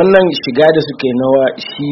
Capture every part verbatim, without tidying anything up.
wannan shiga da suka yi nawa shi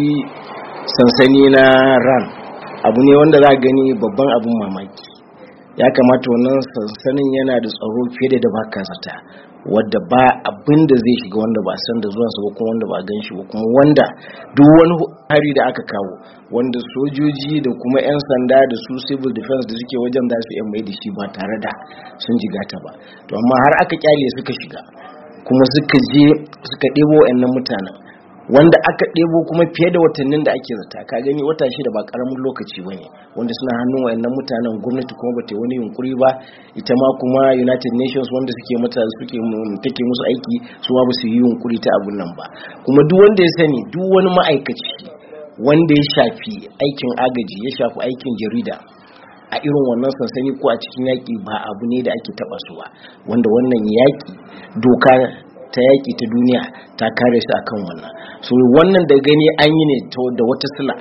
sansani na ran abu ne wanda za a gani babban abin mamaki. Ya kamata wannan sansanin yana da tsaro fiye da baka zata, wadda ba abin da zai shiga wanda ba san da zuwansa ba kuma wanda ba gan shi ba, kuma wanda duk wani hari da aka kawo wanda sojoji da kuma 'yan sanda da su civil defense da suke wajen za su iya mai da shi ba tare da sun jigata ba. To amma har aka kyale suka shiga kuma suka je suka ɗebo wa'annan mutanen wanda aka ɗebo kuma fiye da watannin da ake zata. Ka gani wata shida ba ƙaramin lokaci ba ne wanda suna hannun wa'annan mutanen, gwamnati kuma ba ta wani yunkuri ba, ita ma kuma United Nations wanda suke mata suke take musu aiki su ma ba su yi yunkuri ta abun nan ba. Kuma duk wanda ya sani, duk wani ma'aikaci wanda ya shafi aikin agaji, ya shafi aikin jarida a irin wannan sansani ko a cikin yaƙi ba abu ne da ake taɓa su ba, wanda wannan yaƙi doka ta yaƙi ta duniya ta kare su akan wannan. So wannan da gani an yi ne da wata sila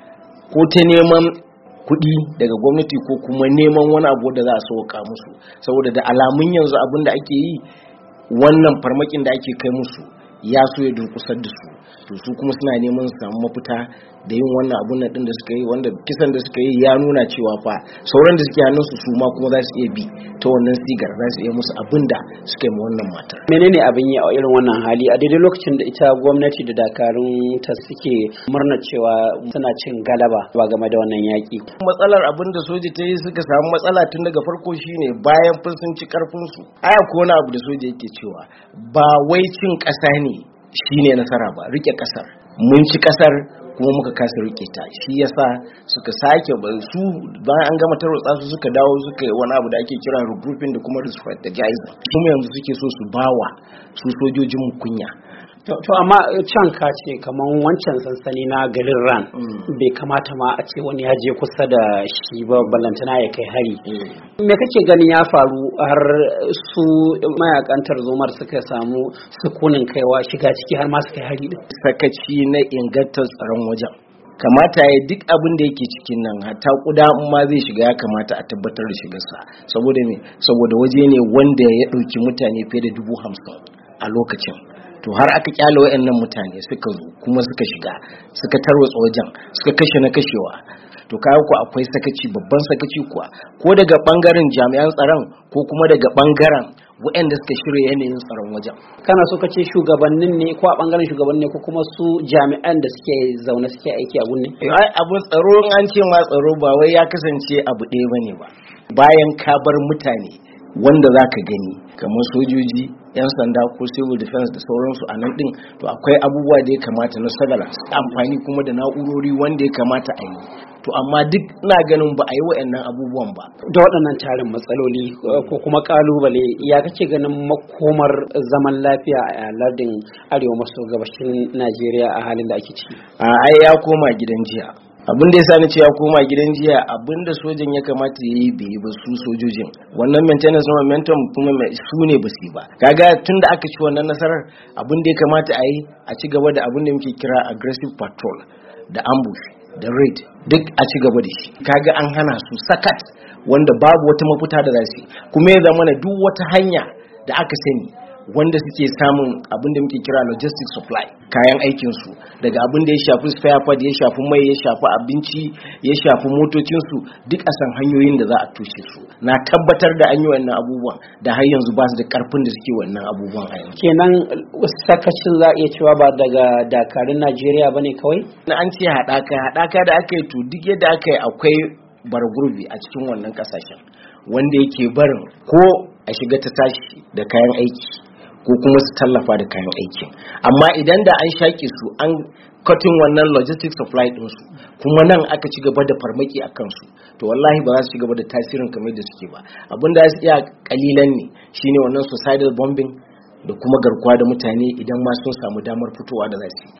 ko ta neman kuɗi daga gwamnati ko kuma neman wani abu da za a sauka musu, saboda da alamun yanzu abin da ake yi, wannan farmakin da ake kai musu ya so ya durkusar da su, to su kuma suna neman su samu mafita da yin wannan abun nan din da suka yi, wanda kisan da suka yi ya nuna cewa fa sauran da suke hannunsu su ma kuma za su iya bi ta wannan sigar, za su iya musu abin da suka yi ma wannan matar. Menene abin yi a irin wannan hali a daidai lokacin da ita gwamnati da dakarun ta suke murnar cewa suna cin galaba ba game da wannan yaki? Matsalar abin da soja ta yi suka samu matsala tun daga farko shine bayan sun sun ci karfin su. Aya ko wani abu da soja yake cewa ba wai cin ƙasa ne shine nasara ba, rike ƙasar. Mun ci ƙasar kuma muka kasa rike ta, shi yasa suka sake su bayan an gama tarwatsa su suka dawo suka yi wani abu da ake kira regrouping da kuma restrategizing. Kuma yanzu suke so su bawa su sojojin mu kunya. To, to amma can ka ce kaman wancan sansani na garin ran mm. bai kamata ma a ce wani ya je kusa da shi ba, ballantana ya kai hari. Mm. Me kake ganin ya faru har su mayakan tarzomar suka samu sukunin kaiwa shiga ciki har ma su kai hari din? Sakaci na ingantar tsaron wajen. Kamata ya duk abin da yake cikin nan, hatta kuda ma zai shiga ya kamata a tabbatar da shigarsa, saboda me saboda waje ne wanda ya ɗauki mutane fiye da dubu hamsin a lokacin. To har aka kyale wayannan mutane suka zo kuma suka shiga suka tarwatsa wajen, suka kashe na kashewa. To kawo ku akwai sakaci, babban sakaci kuwa, ko daga bangaren jami'an tsaron ko kuma daga bangaren wayanda suka shirya yanayin tsaron wajen. Kana so ka ce shugabannin ne ko a bangaren shugabannin ne ko kuma su jami'an da suke zaune suke aiki a gunne? Ai abun tsaro an ce ma tsaro ba wai ya kasance abu ɗaya bane ba. Bayan ka bar mutane wanda zaka gani kamar sojoji, 'yan sanda ko civil defense da sauransu a nan din, to akwai abubuwa da ya kamata na surveillance, amfani kuma da na'urori wanda ya kamata a yi. To amma duk ina ganin ba a yi wa'annan abubuwan ba. Da waɗannan tarin matsaloli ko kuma kalubale, ya kake ganin makomar zaman lafiya a lardin arewa maso gabashin Najeriya a halin da ake ciki? A ai ya koma gidan jiya. Abin da ya sani ce ya koma gidan jiya, abin da sojan ya kamata ya yi bai yi ba su sojojin. Wannan maintenance momentum kuma su ne ba su ba. Kaga tun da aka ci wannan nasarar, abin da ya kamata a yi a ci gaba da abin da muke kira aggressive patrol da ambush da raid, duk a ci gaba da shi. Kaga an hana su sakat wanda babu wata mafita da za su yi, kuma ya zama duk wata hanya da aka sani wanda suke samun abin da muke kira logistic supply, kayan aikinsu, daga abin da ya shafi spare part, ya shafi mai, ya shafi abinci, ya shafi motocinsu, duk a san hanyoyin da za a tushe su. Na tabbatar da an yi wannan abubuwan da har yanzu ba su da karfin da suke wannan abubuwan a yanzu. Kenan sakacin za a iya cewa ba daga dakarun Najeriya bane kawai? Na an ce haɗaka haɗaka da aka yi, to duk yadda aka yi akwai bargurbi a cikin wannan kasashen wanda yake barin ko a shiga ta tashi da kayan aiki ko kuma su tallafa da kayan aikin. Amma idan da an shaƙe su, an cutting wannan logistic supply ɗinsu, kuma nan aka ci gaba da farmaki a kansu, to wallahi ba za su ci gaba da tasirin kamar da suke ba. Abin da su iya kalilan ne shine wannan suicidal bombing da kuma garkuwa da mutane idan ma sun samu damar fitowa da za su yi.